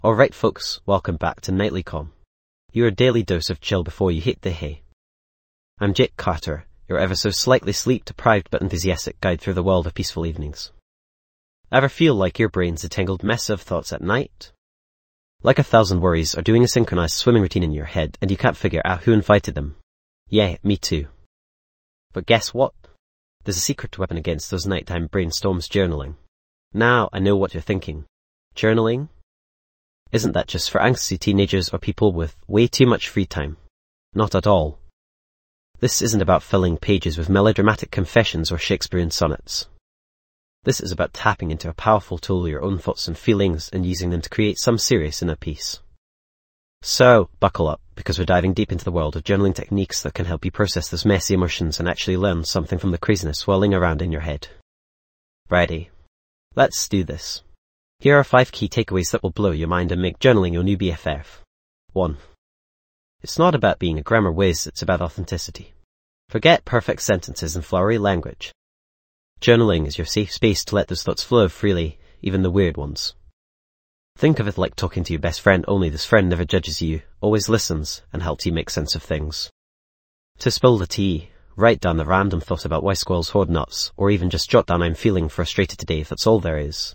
Alright folks, welcome back to Nightly Calm, your daily dose of chill before you hit the hay. I'm Jake Carter, your ever so slightly sleep-deprived but enthusiastic guide through the world of peaceful evenings. Ever feel like your brain's a tangled mess of thoughts at night? Like 1,000 worries are doing a synchronized swimming routine in your head and you can't figure out who invited them? Yeah, me too. But guess what? There's a secret weapon against those nighttime brainstorms: journaling. Now I know what you're thinking. Journaling? Isn't that just for angsty teenagers or people with way too much free time? Not at all. This isn't about filling pages with melodramatic confessions or Shakespearean sonnets. This is about tapping into a powerful tool of your own thoughts and feelings and using them to create some serious inner peace. So, buckle up, because we're diving deep into the world of journaling techniques that can help you process those messy emotions and actually learn something from the craziness swirling around in your head. Ready? Let's do this. Here are 5 key takeaways that will blow your mind and make journaling your new BFF. 1. It's not about being a grammar whiz, it's about authenticity. Forget perfect sentences and flowery language. Journaling is your safe space to let those thoughts flow freely, even the weird ones. Think of it like talking to your best friend, only this friend never judges you, always listens, and helps you make sense of things. To spill the tea, write down the random thought about why squirrels hoard nuts, or even just jot down "I'm feeling frustrated today" if that's all there is.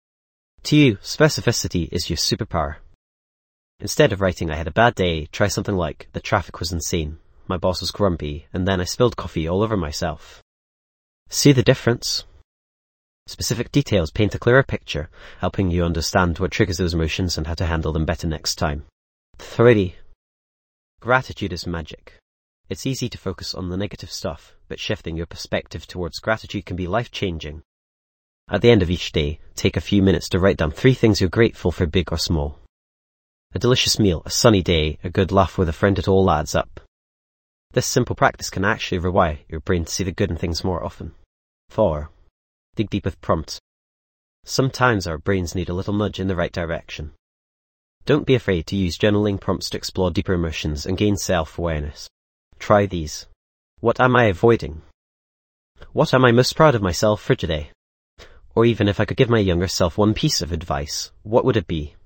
To you, specificity is your superpower. Instead of writing "I had a bad day," try something like "the traffic was insane, my boss was grumpy, and then I spilled coffee all over myself." See the difference? Specific details paint a clearer picture, helping you understand what triggers those emotions and how to handle them better next time. 3. Gratitude is magic. It's easy to focus on the negative stuff, but shifting your perspective towards gratitude can be life-changing. At the end of each day, take a few minutes to write down 3 things you're grateful for, big or small. A delicious meal, a sunny day, a good laugh with a friend, it all adds up. This simple practice can actually rewire your brain to see the good in things more often. 4. Dig deep with prompts. Sometimes our brains need a little nudge in the right direction. Don't be afraid to use journaling prompts to explore deeper emotions and gain self-awareness. Try these. What am I avoiding? What am I most proud of myself for today? Or even if I could give my younger self one piece of advice, what would it be?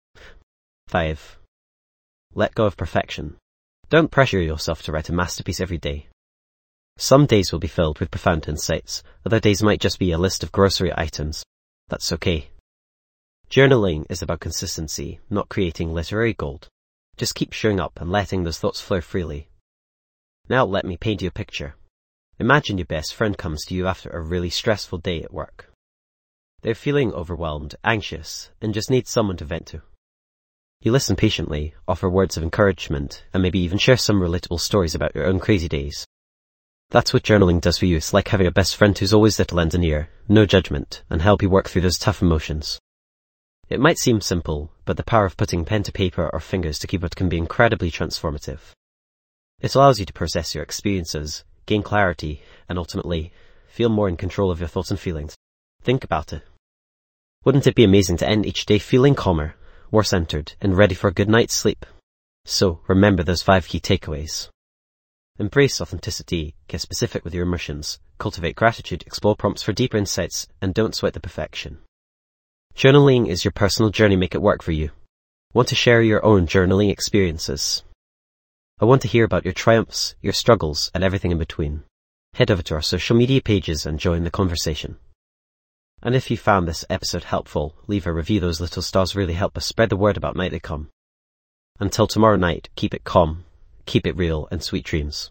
5. Let go of perfection. Don't pressure yourself to write a masterpiece every day. Some days will be filled with profound insights, other days might just be a list of grocery items. That's okay. Journaling is about consistency, not creating literary gold. Just keep showing up and letting those thoughts flow freely. Now let me paint you a picture. Imagine your best friend comes to you after a really stressful day at work. They're feeling overwhelmed, anxious, and just need someone to vent to. You listen patiently, offer words of encouragement, and maybe even share some relatable stories about your own crazy days. That's what journaling does for you. It's like having a best friend who's always there to lend an ear, no judgment, and help you work through those tough emotions. It might seem simple, but the power of putting pen to paper or fingers to keyboard can be incredibly transformative. It allows you to process your experiences, gain clarity, and ultimately, feel more in control of your thoughts and feelings. Think about it. Wouldn't it be amazing to end each day feeling calmer, more centered, and ready for a good night's sleep? So, remember those 5 key takeaways. Embrace authenticity, get specific with your emotions, cultivate gratitude, explore prompts for deeper insights, and don't sweat the perfection. Journaling is your personal journey. Make it work for you. Want to share your own journaling experiences? I want to hear about your triumphs, your struggles, and everything in between. Head over to our social media pages and join the conversation. And if you found this episode helpful, leave a review. Those little stars really help us spread the word about Nightly Calm. Until tomorrow night, keep it calm, keep it real, and sweet dreams.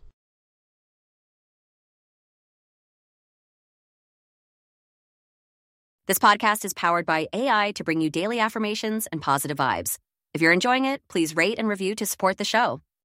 This podcast is powered by AI to bring you daily affirmations and positive vibes. If you're enjoying it, please rate and review to support the show.